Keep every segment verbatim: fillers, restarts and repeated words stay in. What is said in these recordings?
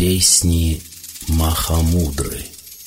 Песни Махамудры.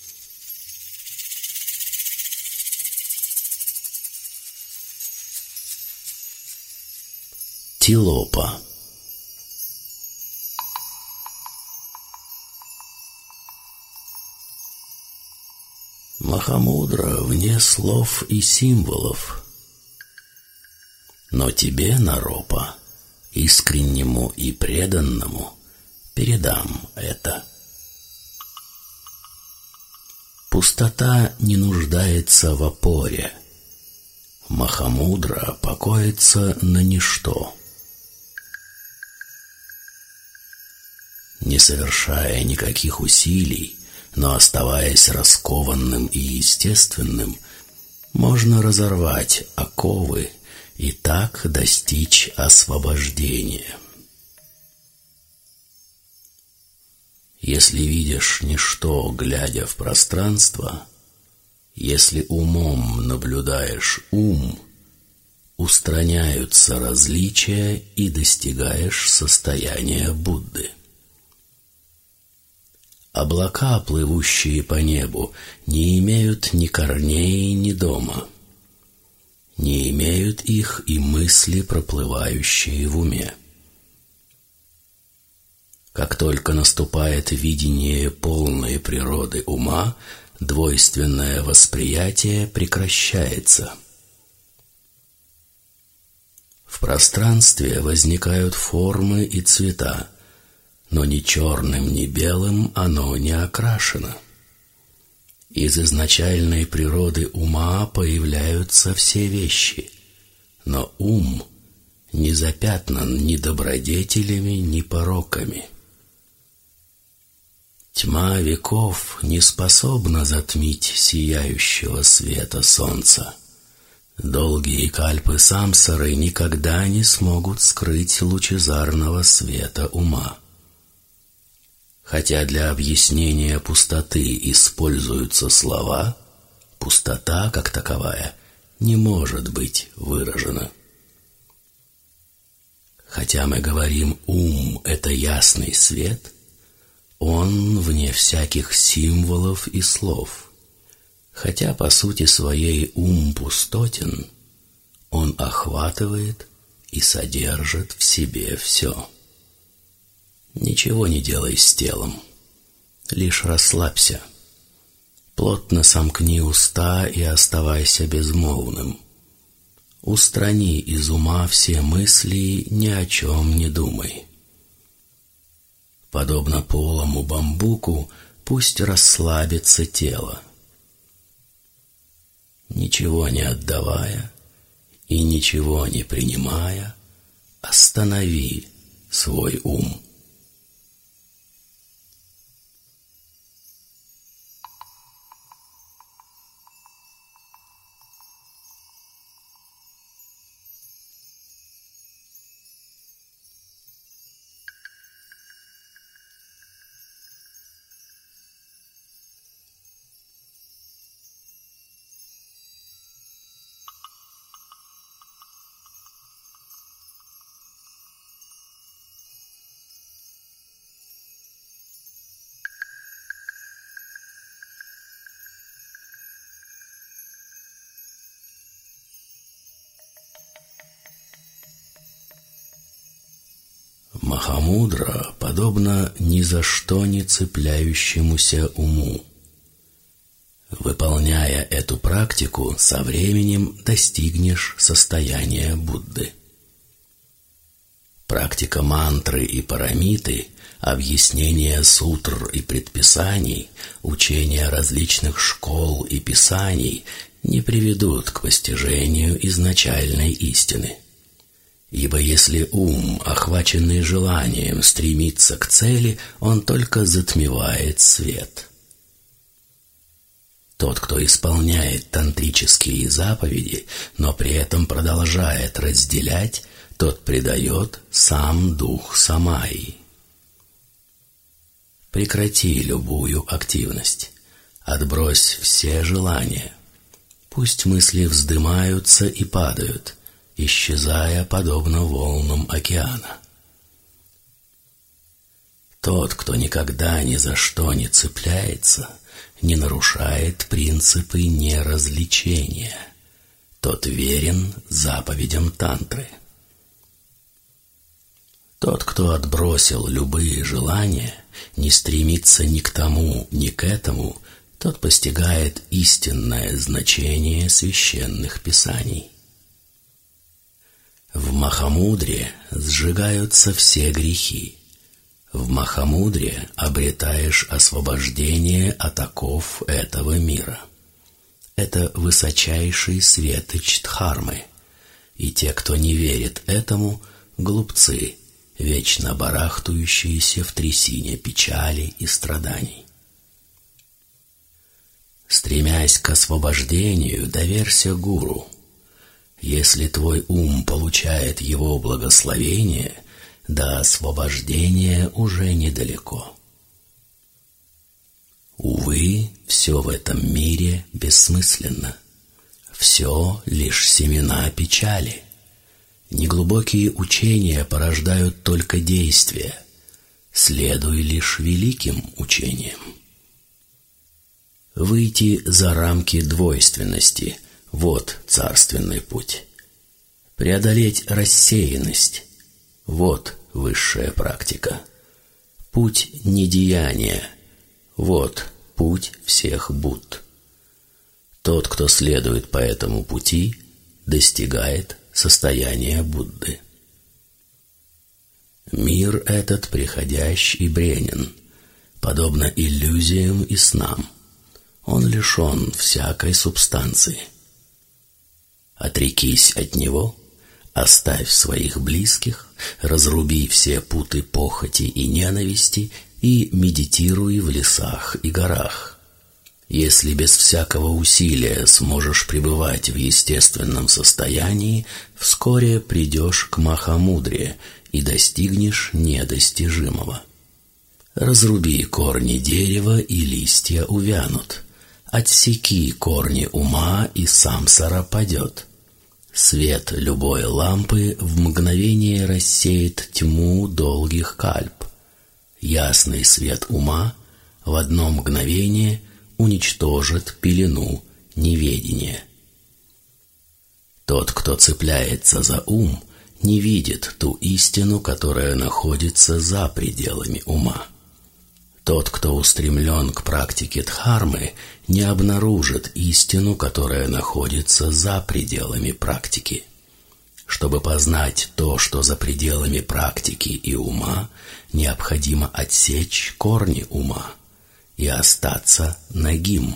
Тилопа. Махамудра вне слов и символов, но тебе, Наропа, искреннему и преданному, передам это. Пустота не нуждается в опоре. Махамудра покоится на ничто. Не совершая никаких усилий, но оставаясь раскованным и естественным, можно разорвать оковы и так достичь освобождения. Если видишь ничто, глядя в пространство, если умом наблюдаешь ум, устраняются различия и достигаешь состояния Будды. Облака, плывущие по небу, не имеют ни корней, ни дома. Не имеют их и мысли, проплывающие в уме. Как только наступает видение полной природы ума, двойственное восприятие прекращается. В пространстве возникают формы и цвета, но ни черным, ни белым оно не окрашено. Из изначальной природы ума появляются все вещи, но ум не запятнан ни добродетелями, ни пороками. Тьма веков не способна затмить сияющего света солнца. Долгие кальпы самсары никогда не смогут скрыть лучезарного света ума. Хотя для объяснения пустоты используются слова, пустота, как таковая, не может быть выражена. Хотя мы говорим «ум» — это ясный свет, он вне всяких символов и слов. Хотя по сути своей ум пустотен, он охватывает и содержит в себе все. Ничего не делай с телом, лишь расслабься. Плотно сомкни уста и оставайся безмолвным. Устрани из ума все мысли, ни о чем не думай. Подобно полому бамбуку, пусть расслабится тело. Ничего не отдавая и ничего не принимая, останови свой ум. Махамудра подобно ни за что не цепляющемуся уму. Выполняя эту практику, со временем достигнешь состояния Будды. Практика мантры и парамиты, объяснение сутр и предписаний, учение различных школ и писаний не приведут к постижению изначальной истины. Ибо если ум, охваченный желанием, стремится к цели, он только затмевает свет. Тот, кто исполняет тантрические заповеди, но при этом продолжает разделять, тот предает сам дух самаи. Прекрати любую активность, отбрось все желания. Пусть мысли вздымаются и падают, исчезая подобно волнам океана. Тот, кто никогда ни за что не цепляется, не нарушает принципы неразвлечения. Тот верен заповедям тантры. Тот, кто отбросил любые желания, не стремится ни к тому, ни к этому, тот постигает истинное значение священных писаний. В Махамудре сжигаются все грехи. В Махамудре обретаешь освобождение от оков этого мира. Это высочайший светоч Дхармы, и те, кто не верит этому, глупцы, вечно барахтающиеся в трясине печали и страданий. Стремясь к освобождению, доверься гуру. Если твой ум получает его благословение, до освобождения уже недалеко. Увы, все в этом мире бессмысленно. Все лишь семена печали. Неглубокие учения порождают только действия. Следуй лишь великим учениям. Выйти за рамки двойственности – вот царственный путь. Преодолеть рассеянность – вот высшая практика. Путь недеяния – вот путь всех Будд. Тот, кто следует по этому пути, достигает состояния Будды. Мир этот приходящ и бренен, подобно иллюзиям и снам. Он лишен всякой субстанции. Отрекись от него, оставь своих близких, разруби все путы похоти и ненависти и медитируй в лесах и горах. Если без всякого усилия сможешь пребывать в естественном состоянии, вскоре придешь к Махамудре и достигнешь недостижимого. Разруби корни дерева, и листья увянут. Отсеки корни ума, и самсара падет. Свет любой лампы в мгновение рассеет тьму долгих кальп. Ясный свет ума в одно мгновение уничтожит пелену неведения. Тот, кто цепляется за ум, не видит ту истину, которая находится за пределами ума. Тот, кто устремлен к практике Дхармы, не обнаружит истину, которая находится за пределами практики. Чтобы познать то, что за пределами практики и ума, необходимо отсечь корни ума и остаться нагим.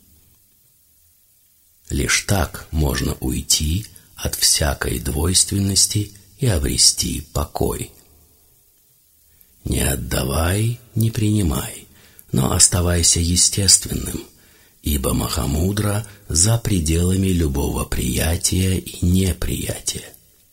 Лишь так можно уйти от всякой двойственности и обрести покой. Не отдавай, не принимай, но оставайся естественным, ибо Махамудра за пределами любого приятия и неприятия.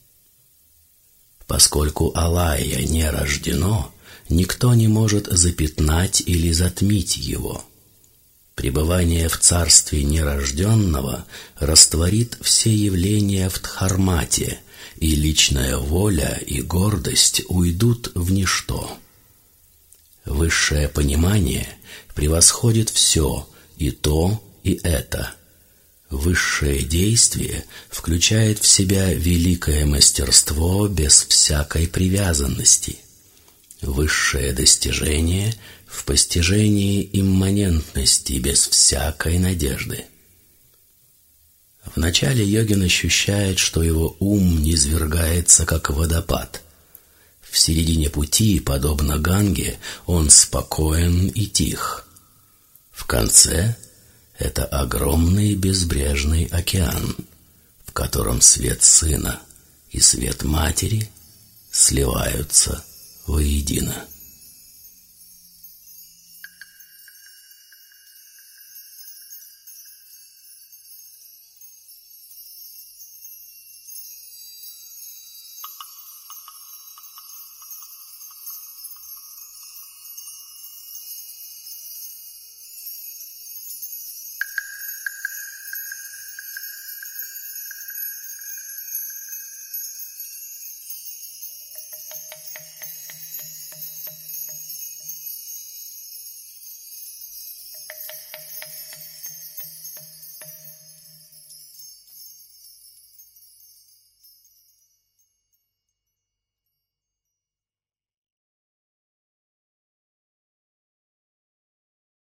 Поскольку алая не рождено, никто не может запятнать или затмить его. Пребывание в царстве нерожденного растворит все явления в Дхармате, и личная воля и гордость уйдут в ничто. Высшее понимание превосходит все, и то, и это. Высшее действие включает в себя великое мастерство без всякой привязанности. Высшее достижение в постижении имманентности без всякой надежды. Вначале йогин ощущает, что его ум низвергается, как водопад. В середине пути, подобно Ганге, он спокоен и тих. В конце — это огромный безбрежный океан, в котором свет сына и свет матери сливаются воедино.